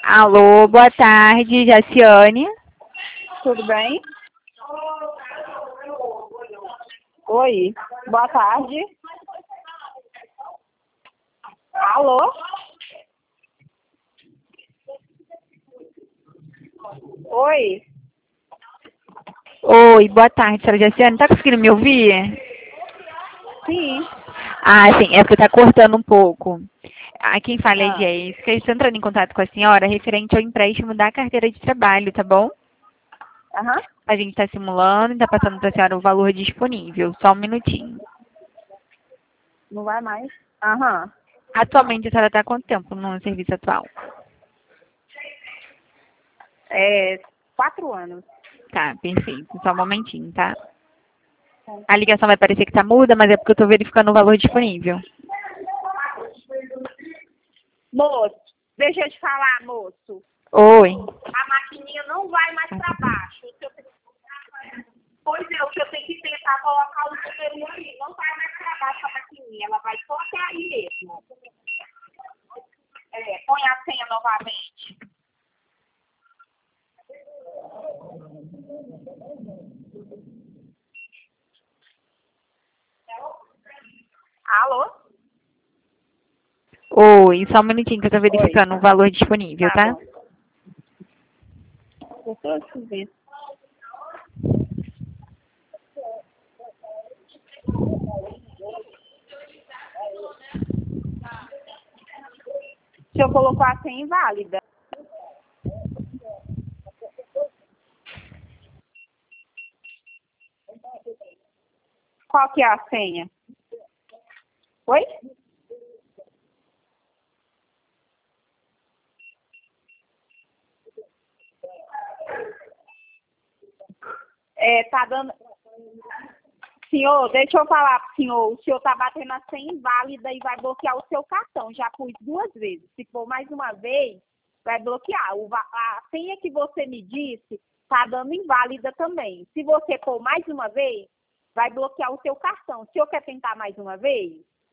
Alô, boa tarde, Jaciane. Tudo bem? Oi, boa tarde. Alô? Oi, Oi, boa tarde, senhora Jaciane. Tá conseguindo me ouvir? sim. Ah, sim, é porque tá cortando um pouco. Quem fala é Ah, Jéssica. Estou entrando em contato com a senhora referente ao empréstimo da carteira de trabalho, tá bom? aham, A gente está simulando e está passando para a senhora o valor disponível. Só um minutinho. não vai mais. Aham, Atualmente, a senhora está há quanto tempo no serviço atual? 4 anos. Tá, perfeito. Só um momentinho, tá? A ligação vai parecer que tá muda, mas é porque eu estou verificando o valor disponível. Moço, deixa eu te falar, moço. Oi. A maquininha não vai mais para baixo. Pois é, o que eu tenho que tentar colocar o número ali. Não vai mais para baixo a maquininha, ela vai só até aí mesmo. Põe a senha novamente. Alô? Oi, só um minutinho que eu estou Oi, verificando o valor disponível, tá tá? bom. Eu tô te vendo. Se eu colocar a senha inválida. Qual que é a senha? Oi? Tá dando. Senhor, deixa eu falar pro senhor. O senhor tá batendo a senha inválida e vai bloquear o seu cartão. Já pus 2 vezes. Se for mais uma vez, vai bloquear. A senha que você me disse tá dando inválida também. Se você for mais uma vez, vai bloquear o seu cartão. O senhor quer tentar mais uma vez?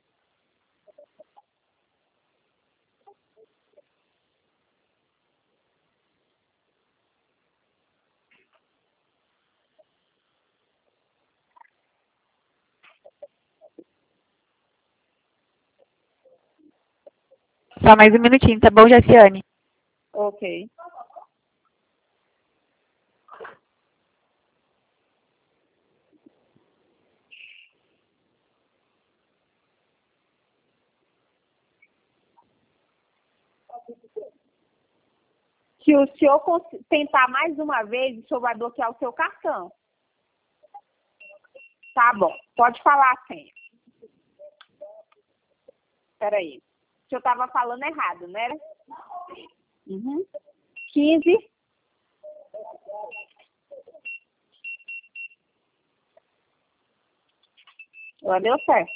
Só mais um minutinho, tá bom, Jaciane? Ok. Se o senhor tentar mais uma vez, o senhor vai bloquear o seu cartão. Tá bom. Pode falar a senha. Peraí. O senhor estava falando errado, né? Uhum. 15. Agora deu certo.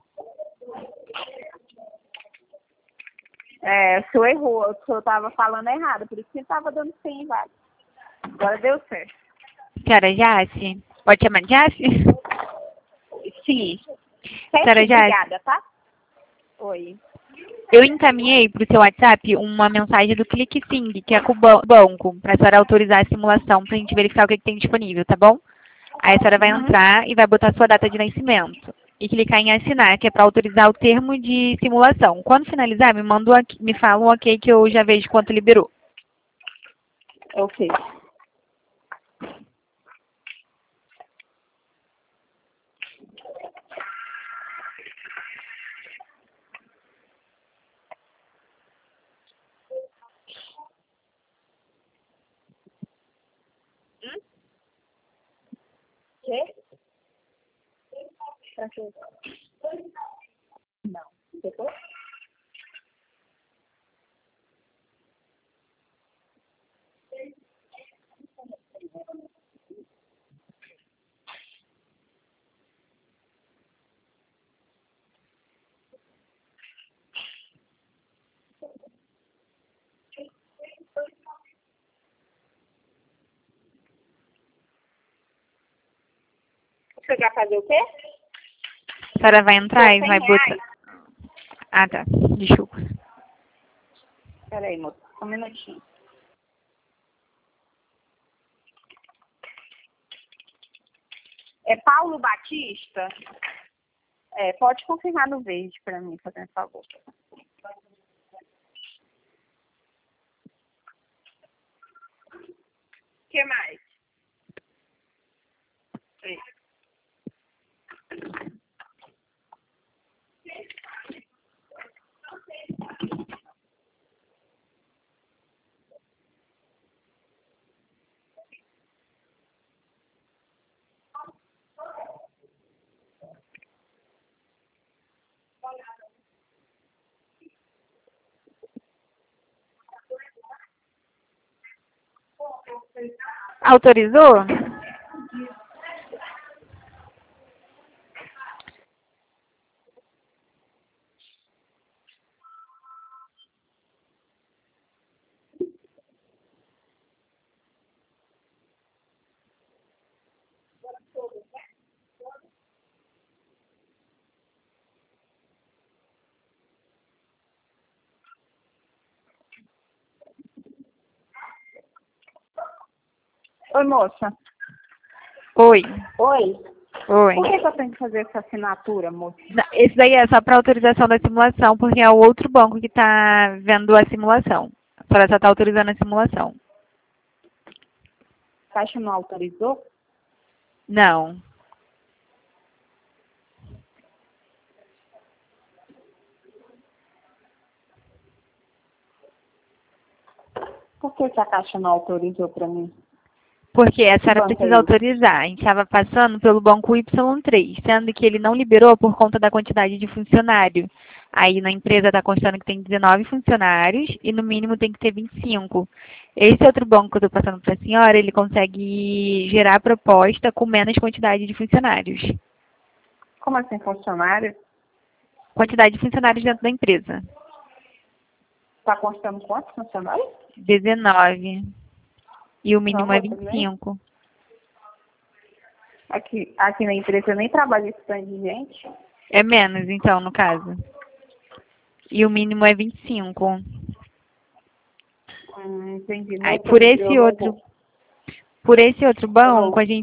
O senhor errou. O senhor estava falando errado. Por isso que estava dando 100, vai. Agora deu certo. Senhora Jaci? Pode chamar de Jaci? Sim. Senhora Jaci, Obrigada, tá? Oi. eu encaminhei para o seu WhatsApp uma mensagem do ClickSing, que é com o banco, para a senhora autorizar a simulação, para a gente verificar o que tem disponível, tá bom? Aí a senhora vai entrar e vai botar a sua data de nascimento. E clicar em assinar, que é para autorizar o termo de simulação. Quando finalizar, me fala um ok que eu já vejo quanto liberou. Ok. Quê? Pra quê? Não. Depois? Você vai fazer o quê? A senhora vai entrar e vai R$ 100. botar... Ah, tá. Desculpa. Peraí, moça, só um minutinho. É Paulo Batista? É, pode confirmar no verde para mim, fazendo favor. O que mais? Sim. Autorizou? Oi, moça. Oi. Oi. Oi. Por que eu tenho que fazer essa assinatura, moça? Esse daí é só para autorização da simulação, porque é o outro banco que está vendo a simulação. A senhora só está autorizando a simulação. A Caixa não autorizou? Não. Por que a Caixa não autorizou para mim? Porque a senhora banco é precisa esse? autorizar. A gente estava passando pelo banco Y3, sendo que ele não liberou por conta da quantidade de funcionário. Aí na empresa está constando que tem 19 funcionários e no mínimo tem que ter 25. Esse outro banco que eu estou passando para a senhora, ele consegue gerar proposta com menos quantidade de funcionários. Como assim, funcionário? Quantidade de funcionários dentro da empresa. Está constando quantos funcionários? 19. E o mínimo é Não, também. 25. Aqui na empresa eu nem trabalho esse tanto de gente. É menos, então, no caso. E o mínimo é 25. Entendi. Aí, Moça, eu não vou. por esse outro banco, Eu- a gente